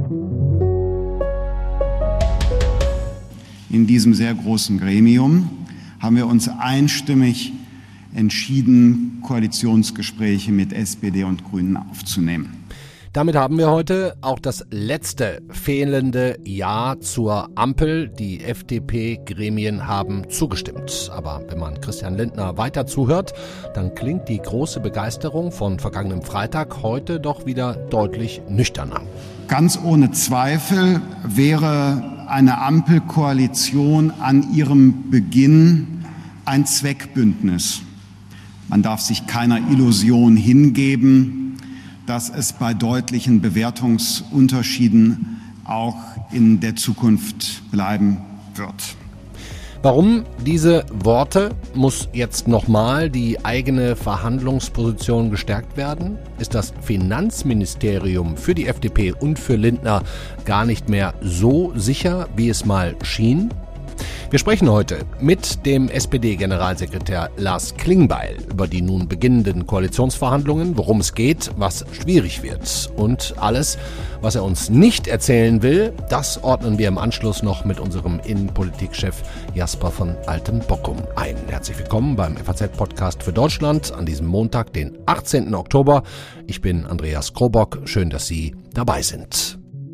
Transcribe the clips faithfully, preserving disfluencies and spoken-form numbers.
In diesem sehr großen Gremium haben wir uns einstimmig entschieden, Koalitionsgespräche mit S P D und Grünen aufzunehmen. Damit haben wir heute auch das letzte fehlende Ja zur Ampel. Die F D P-Gremien haben zugestimmt. Aber wenn man Christian Lindner weiter zuhört, dann klingt die große Begeisterung von vergangenem Freitag heute doch wieder deutlich nüchterner. Ganz ohne Zweifel wäre eine Ampelkoalition an ihrem Beginn ein Zweckbündnis. Man darf sich keiner Illusion hingeben, dass es bei deutlichen Bewertungsunterschieden auch in der Zukunft bleiben wird. Warum diese Worte? Muss jetzt nochmal die eigene Verhandlungsposition gestärkt werden? Ist das Finanzministerium für die F D P und für Lindner gar nicht mehr so sicher, wie es mal schien? Wir sprechen heute mit dem S P D-Generalsekretär Lars Klingbeil über die nun beginnenden Koalitionsverhandlungen, worum es geht, was schwierig wird. Und alles, was er uns nicht erzählen will, das ordnen wir im Anschluss noch mit unserem Innenpolitikchef Jasper von Altenbockum ein. Herzlich willkommen beim F A Z-Podcast für Deutschland an diesem Montag, den achtzehnten Oktober. Ich bin Andreas Krobock. Schön, dass Sie dabei sind.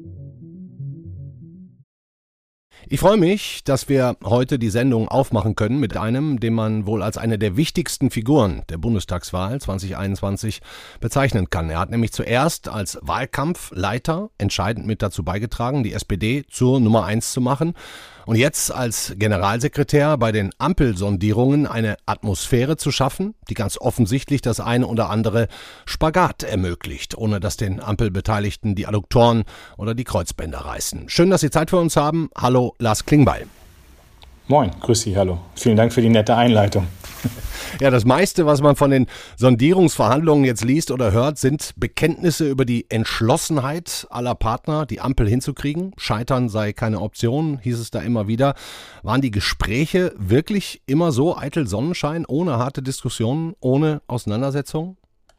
Ich freue mich, dass wir heute die Sendung aufmachen können mit einem, den man wohl als eine der wichtigsten Figuren der Bundestagswahl zwanzig einundzwanzig bezeichnen kann. Er hat nämlich zuerst als Wahlkampfleiter entscheidend mit dazu beigetragen, die S P D zur Nummer eins zu machen. Und jetzt als Generalsekretär bei den Ampelsondierungen eine Atmosphäre zu schaffen, die ganz offensichtlich das eine oder andere Spagat ermöglicht, ohne dass den Ampelbeteiligten die Adduktoren oder die Kreuzbänder reißen. Schön, dass Sie Zeit für uns haben. Hallo, Lars Klingbeil. Moin, grüß Sie, hallo. Vielen Dank für die nette Einleitung. Ja, das meiste, was man von den Sondierungsverhandlungen jetzt liest oder hört, sind Bekenntnisse über die Entschlossenheit aller Partner, die Ampel hinzukriegen. Scheitern sei keine Option, hieß es da immer wieder. Waren die Gespräche wirklich immer so eitel Sonnenschein, ohne harte Diskussionen, ohne Auseinandersetzungen?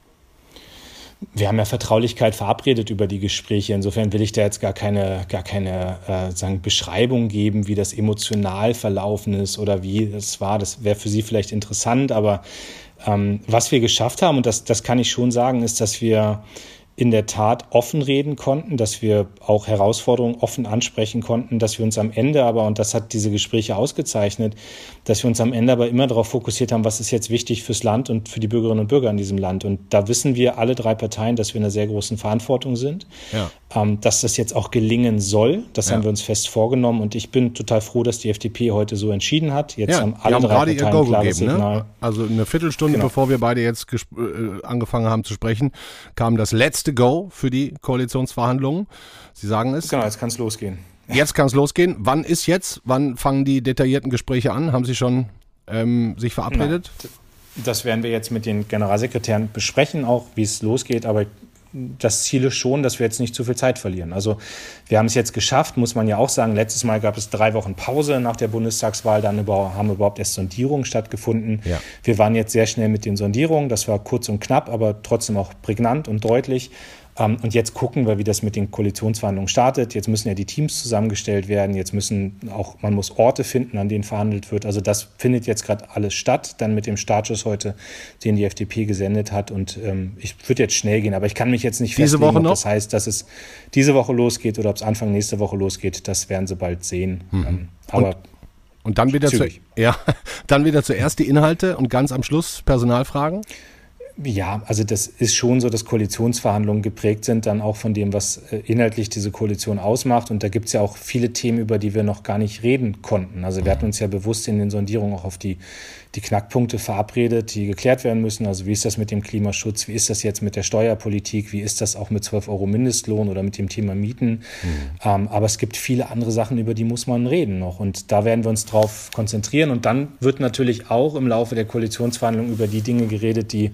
Wir haben ja Vertraulichkeit verabredet über die Gespräche. Insofern will ich da jetzt gar keine, gar keine äh, sagen, Beschreibung geben, wie das emotional verlaufen ist oder wie das war. Das wäre für Sie vielleicht interessant. Aber ähm, was wir geschafft haben, und das, das kann ich schon sagen, ist, dass wir in der Tat offen reden konnten, dass wir auch Herausforderungen offen ansprechen konnten, dass wir uns am Ende aber, und das hat diese Gespräche ausgezeichnet, dass wir uns am Ende aber immer darauf fokussiert haben, was ist jetzt wichtig fürs Land und für die Bürgerinnen und Bürger in diesem Land. Und da wissen wir alle drei Parteien, dass wir in einer sehr großen Verantwortung sind, ja. ähm, dass das jetzt auch gelingen soll. Das ja. haben wir uns fest vorgenommen und ich bin total froh, dass die F D P heute so entschieden hat. Jetzt ja, haben alle haben drei gerade Parteien ihr Go ein klares gegeben, Signal. Ne? Also eine Viertelstunde, genau. bevor wir beide jetzt gesp- äh, angefangen haben zu sprechen, kam das letzte Go für die Koalitionsverhandlungen. Sie sagen es. Genau, jetzt kann es losgehen. Jetzt kann es losgehen. Wann ist jetzt? Wann fangen die detaillierten Gespräche an? Haben Sie schon ähm, sich verabredet? Ja, das werden wir jetzt mit den Generalsekretären besprechen, auch wie es losgeht. Aber das Ziel ist schon, dass wir jetzt nicht zu viel Zeit verlieren. Also wir haben es jetzt geschafft, muss man ja auch sagen. Letztes Mal gab es drei Wochen Pause nach der Bundestagswahl. Dann über, haben überhaupt erst Sondierungen stattgefunden. Ja. Wir waren jetzt sehr schnell mit den Sondierungen. Das war kurz und knapp, aber trotzdem auch prägnant und deutlich. Und jetzt gucken wir, wie das mit den Koalitionsverhandlungen startet. Jetzt müssen ja die Teams zusammengestellt werden. Jetzt müssen auch, man muss Orte finden, an denen verhandelt wird. Also das findet jetzt gerade alles statt. Dann mit dem Startschuss heute, den die F D P gesendet hat. Und ähm, ich würde jetzt schnell gehen, aber ich kann mich jetzt nicht diese festlegen, Woche noch? Ob das heißt, dass es diese Woche losgeht oder ob es Anfang nächste Woche losgeht. Das werden Sie bald sehen. Mhm. Ähm, aber und, und dann wieder zu, ja, dann wieder zuerst die Inhalte und ganz am Schluss Personalfragen. Ja, also das ist schon so, dass Koalitionsverhandlungen geprägt sind dann auch von dem, was inhaltlich diese Koalition ausmacht. Und da gibt es ja auch viele Themen, über die wir noch gar nicht reden konnten. Also wir hatten uns ja bewusst in den Sondierungen auch auf die, die Knackpunkte verabredet, die geklärt werden müssen. Also wie ist das mit dem Klimaschutz? Wie ist das jetzt mit der Steuerpolitik? Wie ist das auch mit zwölf Euro Mindestlohn oder mit dem Thema Mieten? Mhm. Ähm, aber es gibt viele andere Sachen, über die muss man reden noch. Und da werden wir uns drauf konzentrieren. Und dann wird natürlich auch im Laufe der Koalitionsverhandlungen über die Dinge geredet, die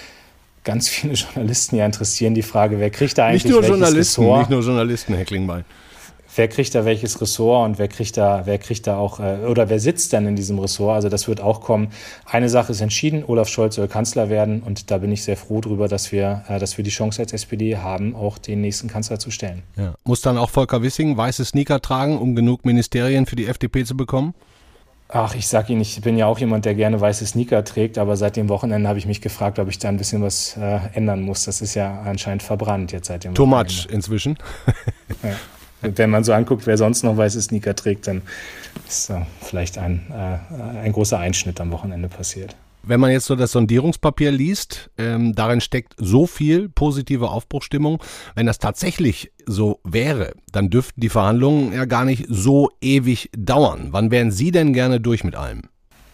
ganz viele Journalisten ja interessieren. Die Frage, wer kriegt da eigentlich nicht nur welches Journalisten, Ressort? Nicht nur Journalisten, Herr Klingbeil. wer kriegt da welches Ressort und wer kriegt da, wer kriegt da auch, äh, oder wer sitzt dann in diesem Ressort? Also das wird auch kommen. Eine Sache ist entschieden, Olaf Scholz soll Kanzler werden und da bin ich sehr froh drüber, dass wir, äh, dass wir die Chance als S P D haben, auch den nächsten Kanzler zu stellen. Ja. Muss dann auch Volker Wissing weiße Sneaker tragen, um genug Ministerien für die F D P zu bekommen? Ach, ich sag Ihnen, ich bin ja auch jemand, der gerne weiße Sneaker trägt, aber seit dem Wochenende habe ich mich gefragt, ob ich da ein bisschen was äh, ändern muss. Das ist ja anscheinend verbrannt jetzt seit dem Too Wochenende. much inzwischen. Ja. Wenn man so anguckt, wer sonst noch weiße Sneaker trägt, dann ist äh, vielleicht ein, äh, ein großer Einschnitt am Wochenende passiert. Wenn man jetzt so das Sondierungspapier liest, ähm, darin steckt so viel positive Aufbruchsstimmung. Wenn das tatsächlich so wäre, dann dürften die Verhandlungen ja gar nicht so ewig dauern. Wann wären Sie denn gerne durch mit allem?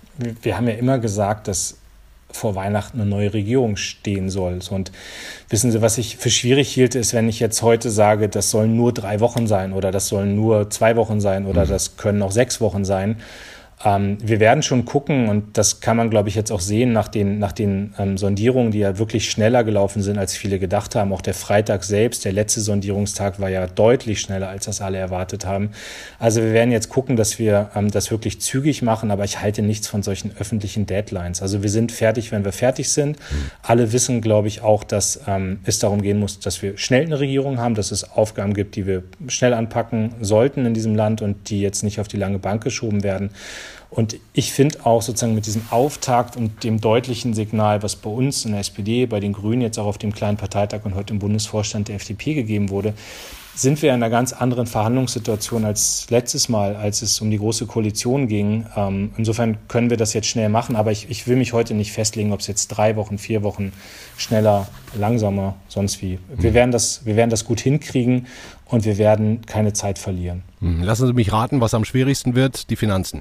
Wir haben ja immer gesagt, dass vor Weihnachten eine neue Regierung stehen soll. Und wissen Sie, was ich für schwierig hielt, ist, wenn ich jetzt heute sage, das sollen nur drei Wochen sein oder das sollen nur zwei Wochen sein oder mhm. das können auch sechs Wochen sein. Ähm, wir werden schon gucken und das kann man, glaube ich, jetzt auch sehen nach den, nach den ähm, Sondierungen, die ja wirklich schneller gelaufen sind, als viele gedacht haben. Auch der Freitag selbst, der letzte Sondierungstag war ja deutlich schneller, als das alle erwartet haben. Also wir werden jetzt gucken, dass wir ähm, das wirklich zügig machen, aber ich halte nichts von solchen öffentlichen Deadlines. Also wir sind fertig, wenn wir fertig sind. Alle wissen, glaube ich, auch, dass ähm, es darum gehen muss, dass wir schnell eine Regierung haben, dass es Aufgaben gibt, die wir schnell anpacken sollten in diesem Land und die jetzt nicht auf die lange Bank geschoben werden. Und ich finde auch sozusagen mit diesem Auftakt und dem deutlichen Signal, was bei uns in der S P D, bei den Grünen jetzt auch auf dem kleinen Parteitag und heute im Bundesvorstand der F D P gegeben wurde, sind wir in einer ganz anderen Verhandlungssituation als letztes Mal, als es um die Große Koalition ging. Ähm, insofern können wir das jetzt schnell machen, aber ich, ich will mich heute nicht festlegen, ob es jetzt drei Wochen, vier Wochen, schneller, langsamer, sonst wie. Wir werden das, wir werden das gut hinkriegen und wir werden keine Zeit verlieren. Lassen Sie mich raten, was am schwierigsten wird, die Finanzen.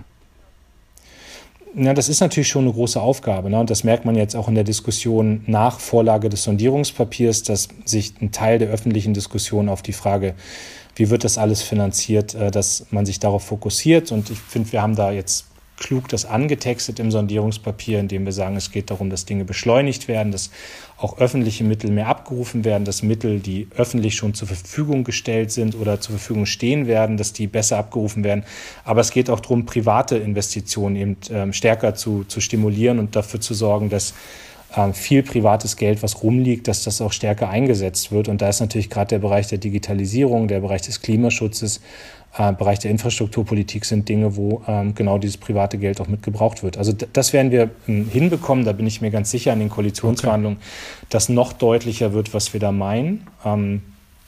Ja, das ist natürlich schon eine große Aufgabe, ne? Und das merkt man jetzt auch in der Diskussion nach Vorlage des Sondierungspapiers, dass sich ein Teil der öffentlichen Diskussion auf die Frage, wie wird das alles finanziert, äh, dass man sich darauf fokussiert. Und ich finde, wir haben da jetzt klug das angetextet im Sondierungspapier, indem wir sagen, es geht darum, dass Dinge beschleunigt werden, dass auch öffentliche Mittel mehr abgerufen werden, dass Mittel, die öffentlich schon zur Verfügung gestellt sind oder zur Verfügung stehen werden, dass die besser abgerufen werden. Aber es geht auch darum, private Investitionen eben ähm, stärker zu, zu stimulieren und dafür zu sorgen, dass ähm, viel privates Geld, was rumliegt, dass das auch stärker eingesetzt wird. Und da ist natürlich gerade der Bereich der Digitalisierung, der Bereich des Klimaschutzes, Äh, Bereich der Infrastrukturpolitik sind Dinge, wo ähm, genau dieses private Geld auch mit gebraucht wird. Also d- das werden wir ähm, hinbekommen, da bin ich mir ganz sicher in den Koalitionsverhandlungen, okay. dass noch deutlicher wird, was wir da meinen. Ähm,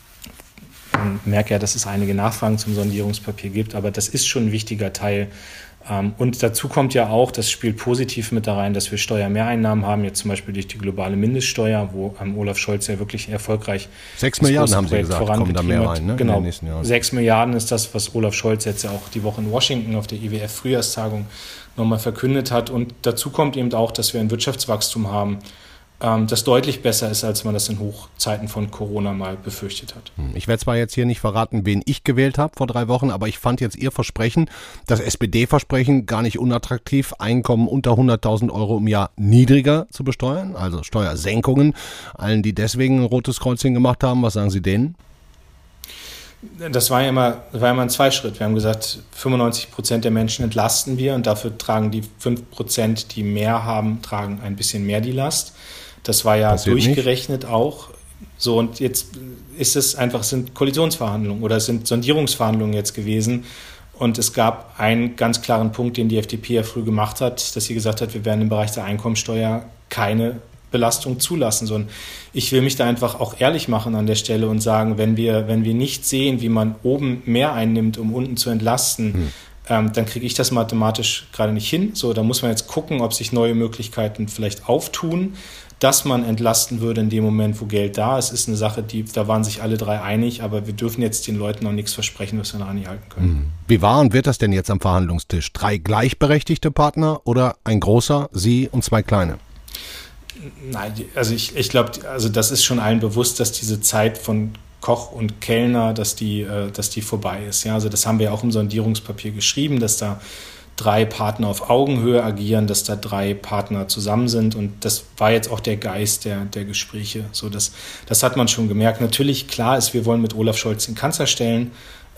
ich merke ja, dass es einige Nachfragen zum Sondierungspapier gibt, aber das ist schon ein wichtiger Teil. Ähm, und dazu kommt ja auch, das spielt positiv mit da rein, dass wir Steuermehreinnahmen haben, jetzt zum Beispiel durch die globale Mindeststeuer, wo ähm, Olaf Scholz ja wirklich erfolgreich Sechs Milliarden haben Sie gesagt, kommen da mehr rein, ne? Genau, in den nächsten Jahren. Sechs Milliarden ist das, was Olaf Scholz jetzt ja auch die Woche in Washington auf der I W F-Frühjahrstagung nochmal verkündet hat. Und dazu kommt eben auch, dass wir ein Wirtschaftswachstum haben, das deutlich besser ist, als man das in Hochzeiten von Corona mal befürchtet hat. Ich werde zwar jetzt hier nicht verraten, wen ich gewählt habe vor drei Wochen, aber ich fand jetzt Ihr Versprechen, das S P D-Versprechen, gar nicht unattraktiv, Einkommen unter hunderttausend Euro im Jahr niedriger zu besteuern, also Steuersenkungen. Allen, die deswegen ein rotes Kreuzchen gemacht haben, was sagen Sie denen? Das war ja immer, das war ja immer ein Zweischritt. Wir haben gesagt, fünfundneunzig Prozent der Menschen entlasten wir und dafür tragen die fünf Prozent, die mehr haben, tragen ein bisschen mehr die Last. Das war ja Passiert durchgerechnet nicht. Auch. So, und jetzt ist es einfach, es sind Koalitionsverhandlungen oder es sind Sondierungsverhandlungen jetzt gewesen. Und es gab einen ganz klaren Punkt, den die F D P ja früh gemacht hat, dass sie gesagt hat, wir werden im Bereich der Einkommensteuer keine Belastung zulassen, sondern ich will mich da einfach auch ehrlich machen an der Stelle und sagen, wenn wir, wenn wir nicht sehen, wie man oben mehr einnimmt, um unten zu entlasten, hm. ähm, dann kriege ich das mathematisch gerade nicht hin. So, da muss man jetzt gucken, ob sich neue Möglichkeiten vielleicht auftun, dass man entlasten würde in dem Moment, wo Geld da ist. Ist eine Sache, die, da waren sich alle drei einig, aber wir dürfen jetzt den Leuten noch nichts versprechen, was wir nachher nicht halten können. Wie war und wird das denn jetzt am Verhandlungstisch? Drei gleichberechtigte Partner oder ein großer, Sie und zwei kleine? Nein, also ich, ich glaube, also das ist schon allen bewusst, dass diese Zeit von Koch und Kellner, dass die, äh, dass die vorbei ist. Ja, also das haben wir ja auch im Sondierungspapier geschrieben, dass da drei Partner auf Augenhöhe agieren, dass da drei Partner zusammen sind und das war jetzt auch der Geist der, der Gespräche. So, das, das hat man schon gemerkt. Natürlich, klar ist, wir wollen mit Olaf Scholz den Kanzler stellen.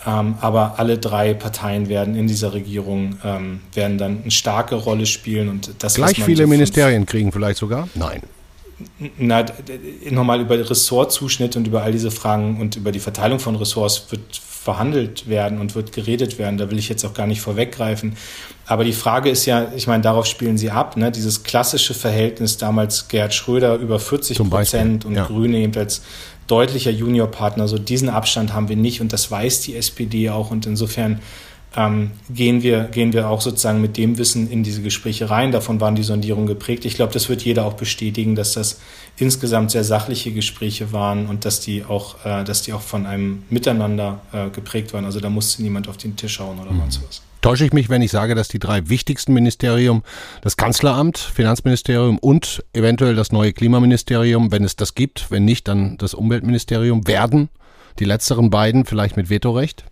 Ähm, aber alle drei Parteien werden in dieser Regierung ähm, werden dann eine starke Rolle spielen. Und das, Gleich viele so Ministerien kriegen vielleicht sogar? Nein. Na, nochmal über Ressortzuschnitt und über all diese Fragen und über die Verteilung von Ressorts wird verhandelt werden und wird geredet werden. Da will ich jetzt auch gar nicht vorweggreifen. Aber die Frage ist ja, ich meine, darauf spielen Sie ab, ne? Dieses klassische Verhältnis damals Gerhard Schröder über vierzig Prozent und ja. Grüne eben als deutlicher Juniorpartner. So diesen Abstand haben wir nicht und das weiß die S P D auch und insofern Ähm, gehen wir, gehen wir auch sozusagen mit dem Wissen in diese Gespräche rein. Davon waren die Sondierungen geprägt. Ich glaube, das wird jeder auch bestätigen, dass das insgesamt sehr sachliche Gespräche waren und dass die auch, äh, dass die auch von einem Miteinander äh, geprägt waren. Also da musste niemand auf den Tisch schauen oder sonst was. Täusche ich mich, wenn ich sage, dass die drei wichtigsten Ministerien, das Kanzleramt, Finanzministerium und eventuell das neue Klimaministerium, wenn es das gibt, wenn nicht, dann das Umweltministerium, werden? Die letzteren beiden vielleicht mit Vetorecht?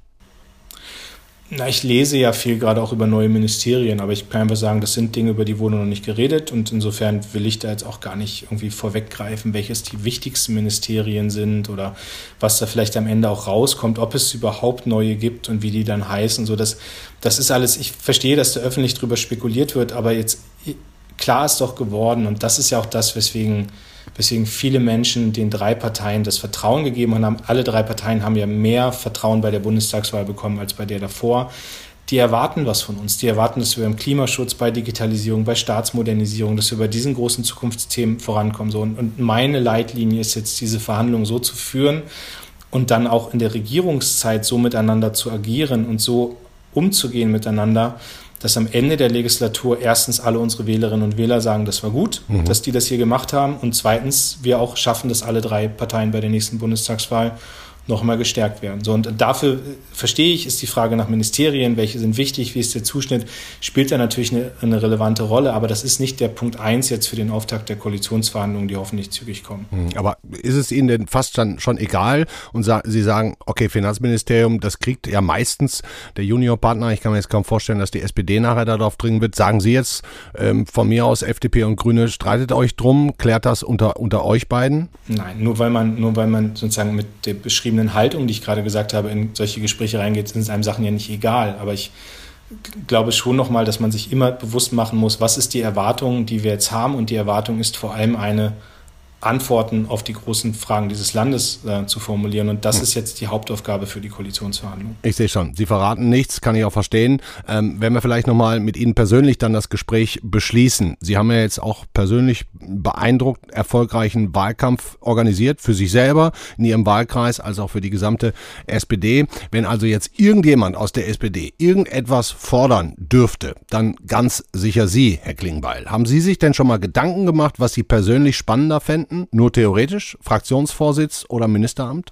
Na, ich lese ja viel gerade auch über neue Ministerien, aber ich kann einfach sagen, das sind Dinge, über die wurde noch nicht geredet und insofern will ich da jetzt auch gar nicht irgendwie vorweggreifen, welches die wichtigsten Ministerien sind oder was da vielleicht am Ende auch rauskommt, ob es überhaupt neue gibt und wie die dann heißen. So, das, das ist alles, ich verstehe, dass da öffentlich drüber spekuliert wird, aber jetzt klar ist doch geworden und das ist ja auch das, weswegen weswegen viele Menschen den drei Parteien das Vertrauen gegeben haben. Alle drei Parteien haben ja mehr Vertrauen bei der Bundestagswahl bekommen als bei der davor. Die erwarten was von uns. Die erwarten, dass wir im Klimaschutz, bei Digitalisierung, bei Staatsmodernisierung, dass wir bei diesen großen Zukunftsthemen vorankommen. Und meine Leitlinie ist jetzt, diese Verhandlungen so zu führen und dann auch in der Regierungszeit so miteinander zu agieren und so umzugehen miteinander, dass am Ende der Legislatur erstens alle unsere Wählerinnen und Wähler sagen, das war gut, mhm. dass die das hier gemacht haben und zweitens wir auch schaffen, dass alle drei Parteien bei der nächsten Bundestagswahl noch mal gestärkt werden. So, und dafür verstehe ich, ist die Frage nach Ministerien, welche sind wichtig, wie ist der Zuschnitt, spielt da natürlich eine, eine relevante Rolle, aber das ist nicht der Punkt eins jetzt für den Auftakt der Koalitionsverhandlungen, die hoffentlich zügig kommen. Aber ist es Ihnen denn fast dann schon egal und sa- Sie sagen, okay, Finanzministerium, das kriegt ja meistens der Juniorpartner, ich kann mir jetzt kaum vorstellen, dass die S P D nachher darauf dringen wird, sagen Sie jetzt ähm, von mir aus, F D P und Grüne, streitet euch drum, klärt das unter, unter euch beiden? Nein, nur weil man, nur weil man sozusagen mit der beschriebenen Haltung, die ich gerade gesagt habe, in solche Gespräche reingeht, sind es einem Sachen ja nicht egal. Aber ich glaube schon nochmal, dass man sich immer bewusst machen muss, was ist die Erwartung, die wir jetzt haben. Und die Erwartung ist vor allem eine, Antworten auf die großen Fragen dieses Landes äh, zu formulieren. Und das ist jetzt die Hauptaufgabe für die Koalitionsverhandlungen. Ich sehe schon, Sie verraten nichts, kann ich auch verstehen. Ähm, wenn wir vielleicht nochmal mit Ihnen persönlich dann das Gespräch beschließen. Sie haben ja jetzt auch persönlich beeindruckt erfolgreichen Wahlkampf organisiert, für sich selber, in Ihrem Wahlkreis, als auch für die gesamte S P D. Wenn also jetzt irgendjemand aus der S P D irgendetwas fordern dürfte, dann ganz sicher Sie, Herr Klingbeil. Haben Sie sich denn schon mal Gedanken gemacht, was Sie persönlich spannender fänden? Nur theoretisch? Fraktionsvorsitz oder Ministeramt?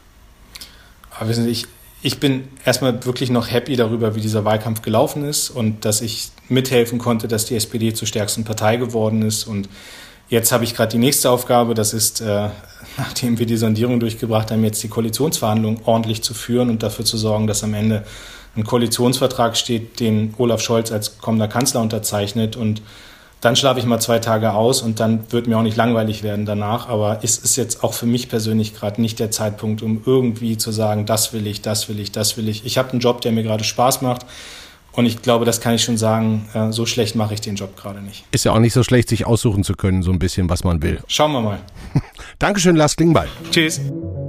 Aber wissen Sie, ich, ich bin erstmal wirklich noch happy darüber, wie dieser Wahlkampf gelaufen ist und dass ich mithelfen konnte, dass die S P D zur stärksten Partei geworden ist. Und jetzt habe ich gerade die nächste Aufgabe, das ist, äh, nachdem wir die Sondierung durchgebracht haben, jetzt die Koalitionsverhandlungen ordentlich zu führen und dafür zu sorgen, dass am Ende ein Koalitionsvertrag steht, den Olaf Scholz als kommender Kanzler unterzeichnet. Und dann schlafe ich mal zwei Tage aus und dann wird mir auch nicht langweilig werden danach. Aber es ist jetzt auch für mich persönlich gerade nicht der Zeitpunkt, um irgendwie zu sagen, das will ich, das will ich, das will ich. Ich habe einen Job, der mir gerade Spaß macht. Und ich glaube, das kann ich schon sagen, so schlecht mache ich den Job gerade nicht. Ist ja auch nicht so schlecht, sich aussuchen zu können, so ein bisschen, was man will. Schauen wir mal. Dankeschön, Lars Klingbeil. Tschüss.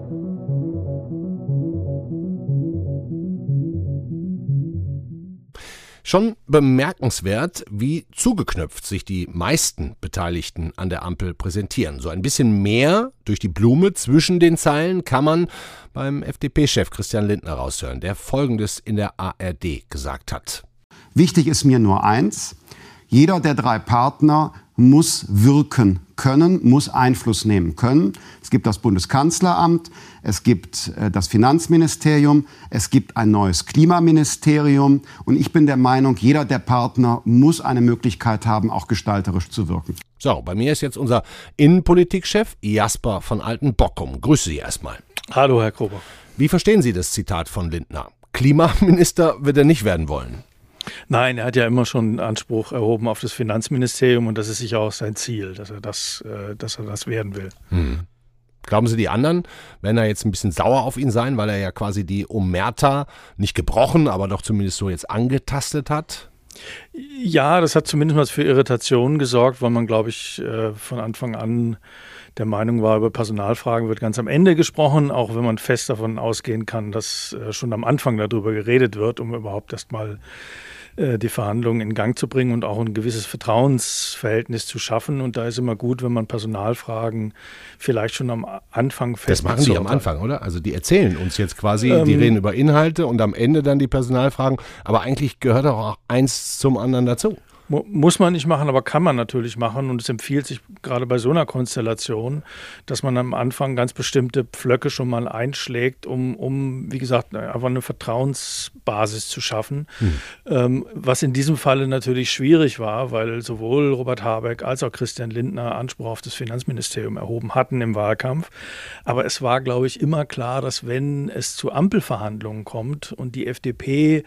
Schon bemerkenswert, wie zugeknöpft sich die meisten Beteiligten an der Ampel präsentieren. So ein bisschen mehr durch die Blume zwischen den Zeilen kann man beim F D P-Chef Christian Lindner raushören, der Folgendes in der A R D gesagt hat. Wichtig ist mir nur eins: Jeder der drei Partner muss wirken können, muss Einfluss nehmen können. Es gibt das Bundeskanzleramt, es gibt äh, das Finanzministerium, es gibt ein neues Klimaministerium. Und ich bin der Meinung, jeder der Partner muss eine Möglichkeit haben, auch gestalterisch zu wirken. So, bei mir ist jetzt unser Innenpolitikchef Jasper von Altenbockum. Grüße Sie erstmal. Hallo, Herr Krober. Wie verstehen Sie das Zitat von Lindner? Klimaminister wird er nicht werden wollen. Nein, er hat ja immer schon Anspruch erhoben auf das Finanzministerium und das ist sicher auch sein Ziel, dass er das, äh, dass er das werden will. Hm. Glauben Sie, die anderen werden da jetzt ein bisschen sauer auf ihn sein, weil er ja quasi die Omerta nicht gebrochen, aber doch zumindest so jetzt angetastet hat? Ja, das hat zumindest mal für Irritationen gesorgt, weil man, glaube ich, von Anfang an der Meinung war, über Personalfragen wird ganz am Ende gesprochen, auch wenn man fest davon ausgehen kann, dass schon am Anfang darüber geredet wird, um überhaupt erst mal die Verhandlungen in Gang zu bringen und auch ein gewisses Vertrauensverhältnis zu schaffen. Und da ist immer gut, wenn man Personalfragen vielleicht schon am Anfang fest. Das machen die am Anfang, oder? Also die erzählen uns jetzt quasi, ähm, die reden über Inhalte und am Ende dann die Personalfragen. Aber eigentlich gehört auch eins zum anderen dazu. Muss man nicht machen, aber kann man natürlich machen. Und es empfiehlt sich gerade bei so einer Konstellation, dass man am Anfang ganz bestimmte Pflöcke schon mal einschlägt, um, um wie gesagt, einfach eine Vertrauensbasis zu schaffen. Hm. Ähm, was in diesem Falle natürlich schwierig war, weil sowohl Robert Habeck als auch Christian Lindner Anspruch auf das Finanzministerium erhoben hatten im Wahlkampf. Aber es war, glaube ich, immer klar, dass wenn es zu Ampelverhandlungen kommt und die F D P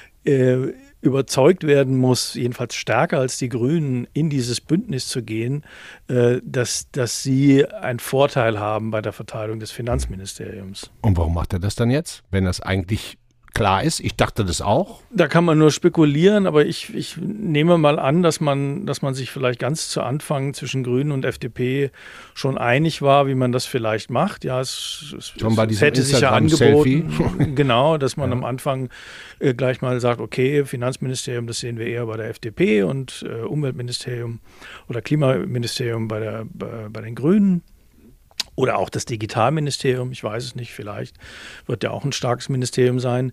äh, überzeugt werden muss, jedenfalls stärker als die Grünen, in dieses Bündnis zu gehen, äh, dass, dass sie einen Vorteil haben bei der Verteilung des Finanzministeriums. Und warum macht er das dann jetzt, wenn das eigentlich klar ist? Ich dachte das auch. Da kann man nur spekulieren, aber ich, ich nehme mal an, dass man, dass man sich vielleicht ganz zu Anfang zwischen Grünen und F D P schon einig war, wie man das vielleicht macht. Ja, es, es, schon bei es hätte sich ja angeboten, genau, dass man ja. am Anfang äh, gleich mal sagt, okay, Finanzministerium, das sehen wir eher bei der F D P und äh, Umweltministerium oder Klimaministerium bei, der, bei, bei den Grünen. Oder auch das Digitalministerium, ich weiß es nicht, vielleicht wird ja auch ein starkes Ministerium sein.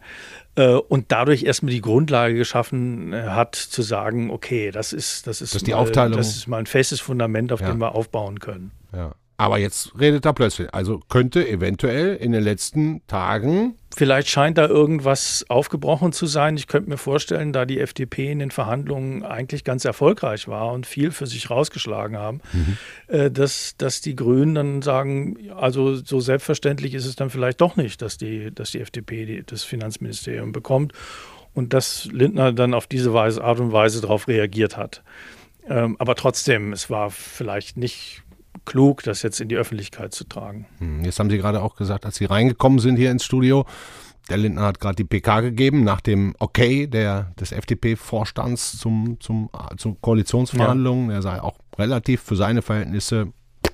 Und dadurch erstmal die Grundlage geschaffen hat, zu sagen, okay, das ist, das ist, das ist die mal, Aufteilung. Das ist mal ein festes Fundament, auf ja. dem wir aufbauen können. Ja. Aber jetzt redet er plötzlich. Also könnte eventuell in den letzten Tagen... Vielleicht scheint da irgendwas aufgebrochen zu sein. Ich könnte mir vorstellen, da die F D P in den Verhandlungen eigentlich ganz erfolgreich war und viel für sich rausgeschlagen haben, mhm. äh, dass, dass die Grünen dann sagen, also so selbstverständlich ist es dann vielleicht doch nicht, dass die, dass die F D P die, das Finanzministerium bekommt und dass Lindner dann auf diese Weise, Art und Weise darauf reagiert hat. Ähm, aber trotzdem, es war vielleicht nicht klug, das jetzt in die Öffentlichkeit zu tragen. Jetzt haben Sie gerade auch gesagt, als Sie reingekommen sind hier ins Studio, der Lindner hat gerade die P K gegeben nach dem Okay der, des F D P-Vorstands zum, zum, zu Koalitionsverhandlungen. Ja. Er sei auch relativ für seine Verhältnisse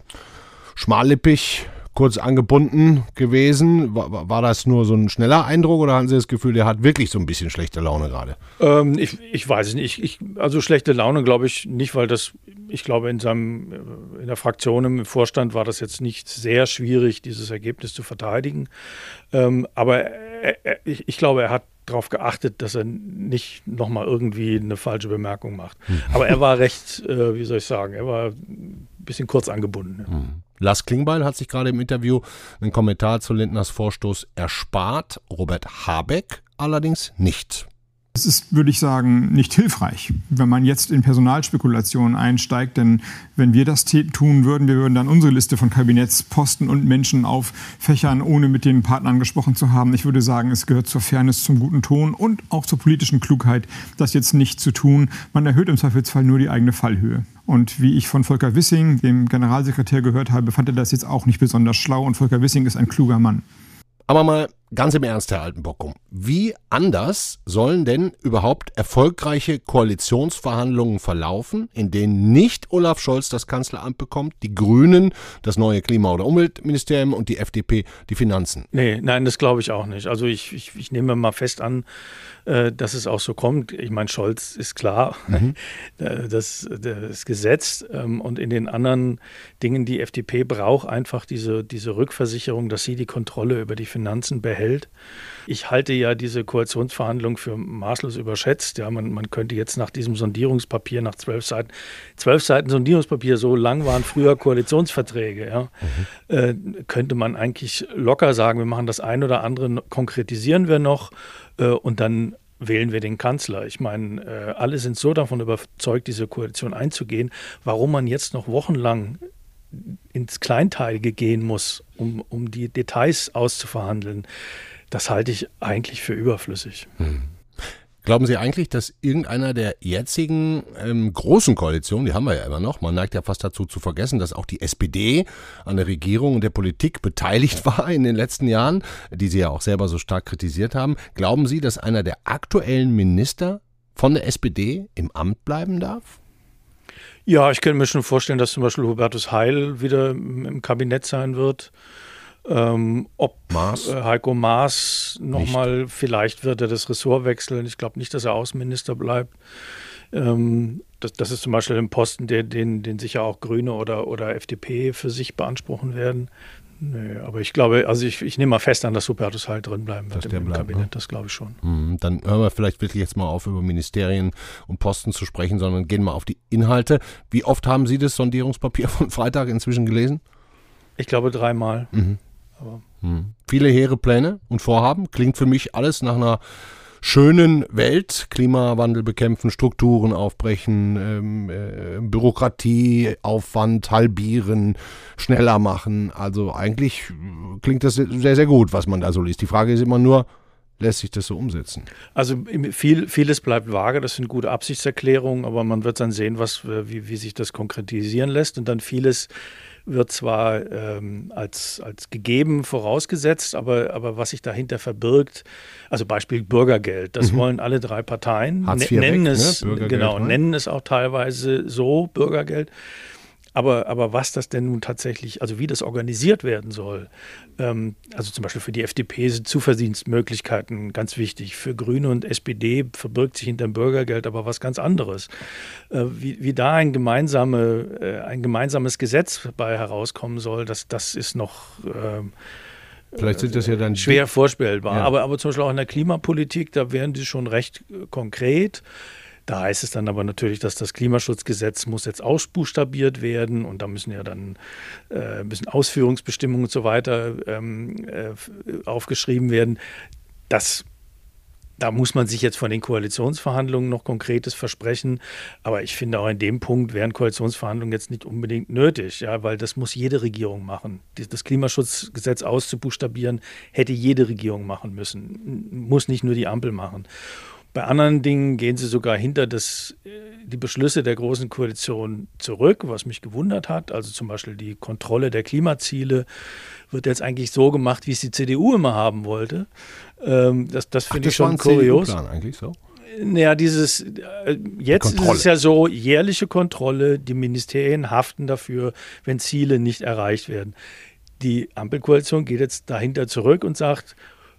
schmallippig, kurz angebunden gewesen. War, war das nur so ein schneller Eindruck oder haben Sie das Gefühl, der hat wirklich so ein bisschen schlechte Laune gerade? Ähm, ich, ich weiß es nicht. Ich, also schlechte Laune glaube ich nicht, weil das, ich glaube in seinem, in der Fraktion im Vorstand war das jetzt nicht sehr schwierig, dieses Ergebnis zu verteidigen. Ähm, aber er, er, ich, ich glaube, er hat darauf geachtet, dass er nicht nochmal irgendwie eine falsche Bemerkung macht. Hm. Aber er war recht, äh, wie soll ich sagen, er war ein bisschen kurz angebunden. Ja. Hm. Lars Klingbeil hat sich gerade im Interview einen Kommentar zu Lindners Vorstoß erspart, Robert Habeck allerdings nicht. Es ist, würde ich sagen, nicht hilfreich, wenn man jetzt in Personalspekulationen einsteigt. Denn wenn wir das tun würden, wir würden dann unsere Liste von Kabinettsposten und Menschen auffächern, ohne mit den Partnern gesprochen zu haben. Ich würde sagen, es gehört zur Fairness, zum guten Ton und auch zur politischen Klugheit, das jetzt nicht zu tun. Man erhöht im Zweifelsfall nur die eigene Fallhöhe. Und wie ich von Volker Wissing, dem Generalsekretär, gehört habe, fand er das jetzt auch nicht besonders schlau. Und Volker Wissing ist ein kluger Mann. Aber mal ganz im Ernst, Herr Altenbockum, wie anders sollen denn überhaupt erfolgreiche Koalitionsverhandlungen verlaufen, in denen nicht Olaf Scholz das Kanzleramt bekommt, die Grünen das neue Klima- oder Umweltministerium und die F D P die Finanzen? Nee, nein, das glaube ich auch nicht. Also ich, ich, ich nehme mal fest an, äh, dass es auch so kommt. Ich meine, Scholz ist klar, mhm. das, das ist gesetzt. Ähm, und in den anderen Dingen, die F D P braucht einfach diese, diese Rückversicherung, dass sie die Kontrolle über die Finanzen behält. Ich halte ja diese Koalitionsverhandlungen für maßlos überschätzt. Ja, man, man könnte jetzt nach diesem Sondierungspapier, nach zwölf Seiten, zwölf Seiten Sondierungspapier, so lang waren früher Koalitionsverträge, ja, mhm. äh, könnte man eigentlich locker sagen, wir machen das ein oder andere, konkretisieren wir noch äh, und dann wählen wir den Kanzler. Ich meine, äh, alle sind so davon überzeugt, diese Koalition einzugehen. Warum man jetzt noch wochenlang ins Kleinteilige gehen muss, um, um die Details auszuverhandeln, das halte ich eigentlich für überflüssig. Hm. Glauben Sie eigentlich, dass irgendeiner der jetzigen ähm, großen Koalitionen, die haben wir ja immer noch, man neigt ja fast dazu zu vergessen, dass auch die S P D an der Regierung und der Politik beteiligt war in den letzten Jahren, die Sie ja auch selber so stark kritisiert haben. Glauben Sie, dass einer der aktuellen Minister von der S P D im Amt bleiben darf? Ja, ich könnte mir schon vorstellen, dass zum Beispiel Hubertus Heil wieder im Kabinett sein wird. Ähm, ob Maas? Äh, Heiko Maas nochmal, vielleicht wird er das Ressort wechseln. Ich glaube nicht, dass er Außenminister bleibt. Ähm, das, das ist zum Beispiel ein Posten, der, den, den sicher auch Grüne oder, oder F D P für sich beanspruchen werden. Nee, aber ich glaube, also ich, ich nehme mal fest an, dass Hubertus Heil drin bleiben wird im, im bleibt, Kabinett, ne? Das glaube ich schon. Mhm, dann hören wir vielleicht wirklich jetzt mal auf, über Ministerien und Posten zu sprechen, sondern gehen mal auf die Inhalte. Wie oft haben Sie das Sondierungspapier von Freitag inzwischen gelesen? Ich glaube dreimal. Mhm. Aber mhm. Viele hehre Pläne und Vorhaben. Klingt für mich alles nach einer schönen Welt. Klimawandel bekämpfen, Strukturen aufbrechen, ähm, äh, Bürokratie, Aufwand halbieren, schneller machen. Also eigentlich klingt das sehr, sehr gut, was man da so liest. Die Frage ist immer nur, lässt sich das so umsetzen? Also viel, vieles bleibt vage, das sind gute Absichtserklärungen, aber man wird dann sehen, was, wie, wie sich das konkretisieren lässt. Und dann vieles wird zwar ähm, als, als gegeben vorausgesetzt, aber, aber was sich dahinter verbirgt, also Beispiel Bürgergeld, das mhm. wollen alle drei Parteien, Hartz vier nennen weg, es, ne? genau, rein. nennen es auch teilweise so, Bürgergeld. Aber, aber was das denn nun tatsächlich, also wie das organisiert werden soll, ähm, also zum Beispiel für die F D P sind Zuverdienstmöglichkeiten ganz wichtig. Für Grüne und S P D verbirgt sich hinter dem Bürgergeld aber was ganz anderes. Äh, wie, wie da ein, gemeinsame, äh, ein gemeinsames Gesetz bei herauskommen soll, das, das ist noch äh, Vielleicht sind das ja dann schwer vorstellbar. Ja. Aber, aber zum Beispiel auch in der Klimapolitik, da wären die schon recht äh, konkret. Da heißt es dann aber natürlich, dass das Klimaschutzgesetz muss jetzt ausbuchstabiert werden und da müssen ja dann äh, müssen Ausführungsbestimmungen und so weiter ähm, äh, aufgeschrieben werden. Das, da muss man sich jetzt von den Koalitionsverhandlungen noch Konkretes versprechen. Aber ich finde auch in dem Punkt wären Koalitionsverhandlungen jetzt nicht unbedingt nötig, ja, weil das muss jede Regierung machen. Das Klimaschutzgesetz auszubuchstabieren hätte jede Regierung machen müssen, muss nicht nur die Ampel machen. Bei anderen Dingen gehen sie sogar hinter das, die Beschlüsse der Großen Koalition zurück, was mich gewundert hat. Also zum Beispiel die Kontrolle der Klimaziele wird jetzt eigentlich so gemacht, wie es die C D U immer haben wollte. Das, das finde ich schon kurios. C D U-Plan eigentlich so? Naja, dieses, jetzt ist es ja so, jährliche Kontrolle, die Ministerien haften dafür, wenn Ziele nicht erreicht werden. Die Ampelkoalition geht jetzt dahinter zurück und sagt,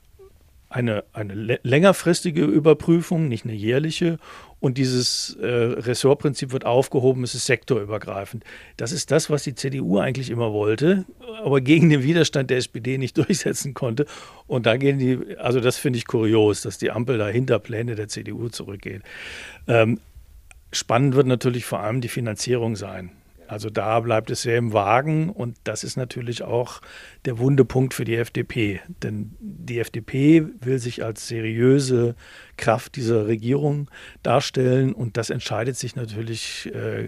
Eine, eine längerfristige Überprüfung, nicht eine jährliche. Und dieses äh, Ressortprinzip wird aufgehoben, es ist sektorübergreifend. Das ist das, was die C D U eigentlich immer wollte, aber gegen den Widerstand der S P D nicht durchsetzen konnte. Und da gehen die, also das finde ich kurios, dass die Ampel da hinter Pläne der C D U zurückgeht. Ähm, spannend wird natürlich vor allem die Finanzierung sein. Also da bleibt es sehr im Wagen und das ist natürlich auch der wunde Punkt für die F D P. Denn die F D P will sich als seriöse Kraft dieser Regierung darstellen und das entscheidet sich natürlich äh,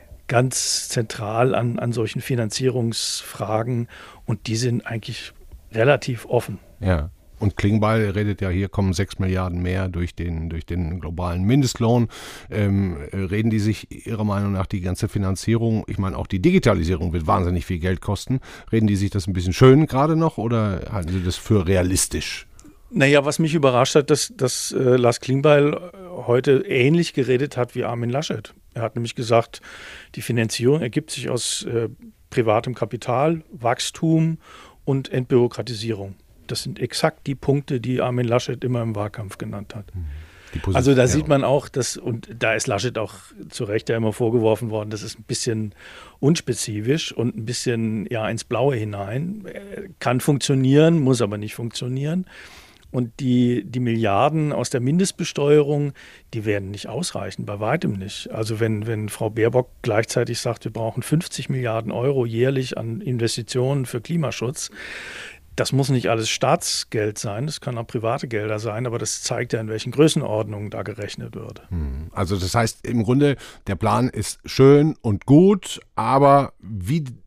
ganz zentral an, an solchen Finanzierungsfragen und die sind eigentlich relativ offen. Ja. Und Klingbeil redet ja, hier kommen sechs Milliarden mehr durch den, durch den globalen Mindestlohn. Ähm, reden die sich Ihrer Meinung nach die ganze Finanzierung, ich meine auch die Digitalisierung wird wahnsinnig viel Geld kosten, reden die sich das ein bisschen schön gerade noch oder halten Sie das für realistisch? Naja, was mich überrascht hat, dass, dass äh, Lars Klingbeil heute ähnlich geredet hat wie Armin Laschet. Er hat nämlich gesagt, die Finanzierung ergibt sich aus äh, privatem Kapital, Wachstum und Entbürokratisierung. Das sind exakt die Punkte, die Armin Laschet immer im Wahlkampf genannt hat. Also da sieht man auch, dass, und da ist Laschet auch zu Recht ja immer vorgeworfen worden, das ist ein bisschen unspezifisch und ein bisschen ja ins Blaue hinein. Kann funktionieren, muss aber nicht funktionieren. Und die, die Milliarden aus der Mindestbesteuerung, die werden nicht ausreichen, bei weitem nicht. Also wenn, wenn Frau Baerbock gleichzeitig sagt, wir brauchen fünfzig Milliarden Euro jährlich an Investitionen für Klimaschutz, das muss nicht alles Staatsgeld sein, das kann auch private Gelder sein, aber das zeigt ja, in welchen Größenordnungen da gerechnet wird. Also das heißt im Grunde, der Plan ist schön und gut, aber wie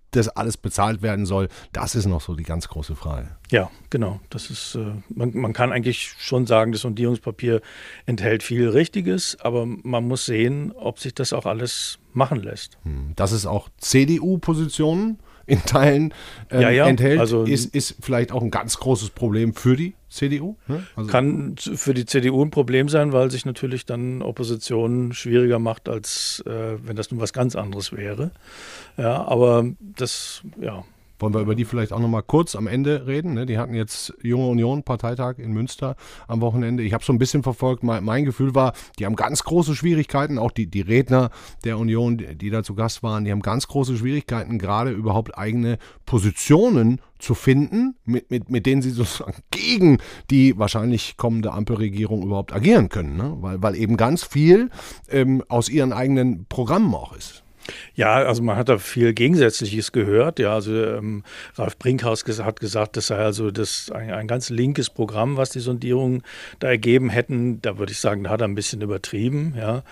das alles bezahlt werden soll, das ist noch so die ganz große Frage. Ja, genau. Das ist, äh, man, man kann eigentlich schon sagen, das Sondierungspapier enthält viel Richtiges, aber man muss sehen, ob sich das auch alles machen lässt. Dass es auch C D U-Positionen in Teilen ähm, ja, ja. enthält, also, ist, ist vielleicht auch ein ganz großes Problem für die C D U. Ne? Also kann für die C D U ein Problem sein, weil sich natürlich dann Opposition schwieriger macht, als äh, wenn das nun was ganz anderes wäre. Ja, aber das, ja. Wollen wir über die vielleicht auch noch mal kurz am Ende reden? Ne? Die hatten jetzt Junge Union Parteitag in Münster am Wochenende. Ich habe so ein bisschen verfolgt. Mein, mein Gefühl war, die haben ganz große Schwierigkeiten. Auch die, die Redner der Union, die, die da zu Gast waren, die haben ganz große Schwierigkeiten, gerade überhaupt eigene Positionen zu finden, mit, mit, mit denen sie sozusagen gegen die wahrscheinlich kommende Ampelregierung überhaupt agieren können. Ne? Weil, weil eben ganz viel ähm, aus ihren eigenen Programmen auch ist. Ja, also man hat da viel Gegensätzliches gehört. Ja, also ähm, Ralf Brinkhaus ges- hat gesagt, das sei also das ein, ein ganz linkes Programm, was die Sondierungen da ergeben hätten. Da würde ich sagen, da hat er ein bisschen übertrieben. Ja,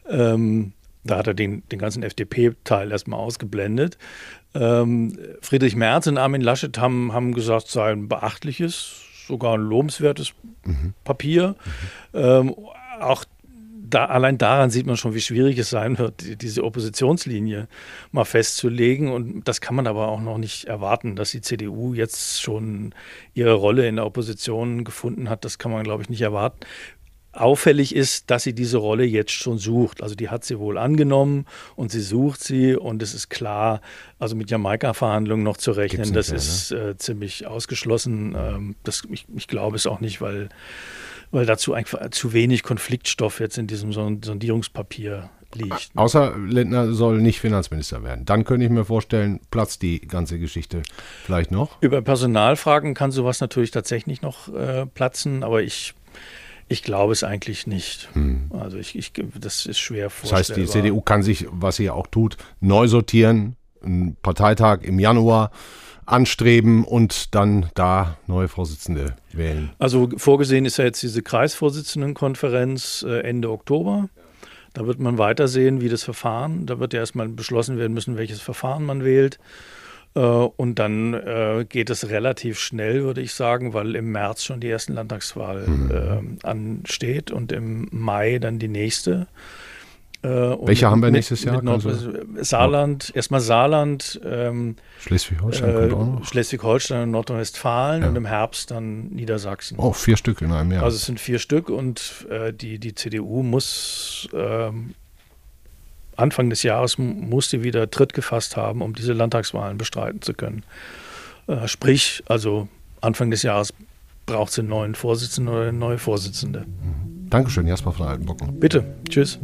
ähm, da hat er den, den ganzen F D P-Teil erstmal ausgeblendet. Ähm, Friedrich Merz und Armin Laschet haben, haben gesagt, es sei ein beachtliches, sogar ein lobenswertes mhm. Papier. Mhm. Ähm, auch Da, allein daran sieht man schon, wie schwierig es sein wird, diese Oppositionslinie mal festzulegen. Und das kann man aber auch noch nicht erwarten, dass die C D U jetzt schon ihre Rolle in der Opposition gefunden hat. Das kann man, glaube ich, nicht erwarten. Auffällig ist, dass sie diese Rolle jetzt schon sucht. Also die hat sie wohl angenommen und sie sucht sie. Und es ist klar, also mit Jamaika-Verhandlungen noch zu rechnen, das mehr, ist ne? äh, ziemlich ausgeschlossen. Ähm, das, ich, ich glaube es auch nicht, weil... weil dazu einfach zu wenig Konfliktstoff jetzt in diesem Sondierungspapier liegt. Außer Lindner soll nicht Finanzminister werden. Dann könnte ich mir vorstellen, platzt die ganze Geschichte vielleicht noch. Über Personalfragen kann sowas natürlich tatsächlich noch äh, platzen, aber ich, ich glaube es eigentlich nicht. Hm. Also ich, ich, das ist schwer vorstellbar. Das heißt, die C D U kann sich, was sie ja auch tut, neu sortieren, einen Parteitag im Januar anstreben und dann da neue Vorsitzende wählen. Also vorgesehen ist ja jetzt diese Kreisvorsitzendenkonferenz äh, Ende Oktober. Da wird man weitersehen, wie das Verfahren, da wird ja erstmal beschlossen werden müssen, welches Verfahren man wählt. Äh, und dann äh, geht es relativ schnell, würde ich sagen, weil im März schon die erste Landtagswahl mhm. äh, ansteht und im Mai dann die nächste. Äh, Welche mit, haben wir nächstes Jahr? Nord- Saarland, erstmal Saarland, ähm, Schleswig-Holstein, äh, Schleswig-Holstein und Nordrhein-Westfalen ja. und im Herbst dann Niedersachsen. Oh, vier Stück in einem Jahr. Also es sind vier Stück und äh, die, die C D U muss ähm, Anfang des Jahres muss sie wieder Tritt gefasst haben, um diese Landtagswahlen bestreiten zu können. Äh, sprich, also Anfang des Jahres braucht sie einen neuen Vorsitzenden oder eine neue Vorsitzende. Dankeschön, Jasper von Altenbocken. Bitte, tschüss.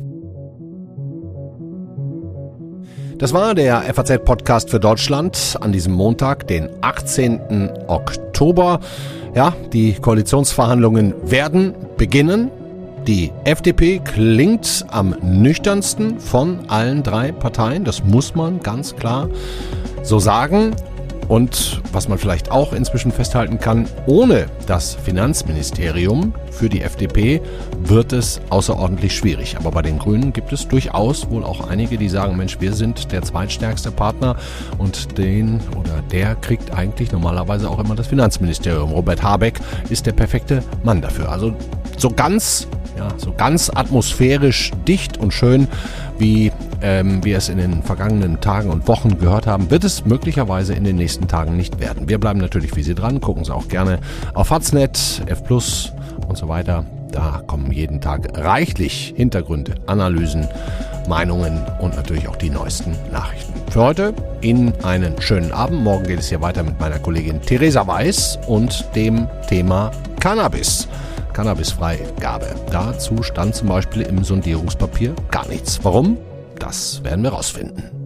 Das war der F A Z-Podcast für Deutschland an diesem Montag, den achtzehnten Oktober. Ja, die Koalitionsverhandlungen werden beginnen. Die F D P klingt am nüchternsten von allen drei Parteien. Das muss man ganz klar so sagen. Und was man vielleicht auch inzwischen festhalten kann, ohne das Finanzministerium für die F D P wird es außerordentlich schwierig. Aber bei den Grünen gibt es durchaus wohl auch einige, die sagen, Mensch, wir sind der zweitstärkste Partner und den oder der kriegt eigentlich normalerweise auch immer das Finanzministerium. Robert Habeck ist der perfekte Mann dafür. Also so ganz, ja, so ganz atmosphärisch dicht und schön, wie ähm, wir es in den vergangenen Tagen und Wochen gehört haben, wird es möglicherweise in den nächsten Tagen nicht werden. Wir bleiben natürlich wie Sie dran, gucken Sie auch gerne auf Faznet, F plus und so weiter. Da kommen jeden Tag reichlich Hintergründe, Analysen, Meinungen und natürlich auch die neuesten Nachrichten. Für heute Ihnen einen schönen Abend. Morgen geht es hier weiter mit meiner Kollegin Theresa Weiß und dem Thema Cannabis. Cannabisfreigabe. Dazu stand zum Beispiel im Sondierungspapier gar nichts. Warum? Das werden wir rausfinden.